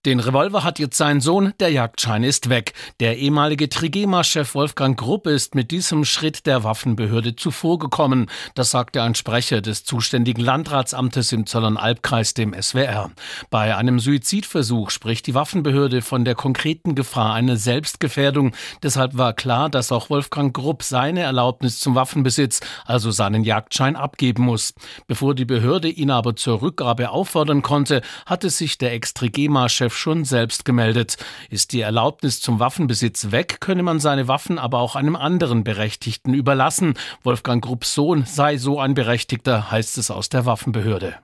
Den Revolver hat jetzt sein Sohn, der Jagdschein ist weg. Der ehemalige Trigema-Chef Wolfgang Grupp ist mit diesem Schritt der Waffenbehörde zuvorgekommen. Das sagte ein Sprecher des zuständigen Landratsamtes im Zollernalbkreis dem SWR. Bei einem Suizidversuch spricht die Waffenbehörde von der konkreten Gefahr einer Selbstgefährdung. Deshalb war klar, dass auch Wolfgang Grupp seine Erlaubnis zum Waffenbesitz, also seinen Jagdschein, abgeben muss. Bevor die Behörde ihn aber zur Rückgabe auffordern konnte, hatte sich der Ex-Trigema-Chef schon selbst gemeldet. Ist die Erlaubnis zum Waffenbesitz weg, könne man seine Waffen aber auch einem anderen Berechtigten überlassen. Wolfgang Grupps Sohn sei so ein Berechtigter, heißt es aus der Waffenbehörde.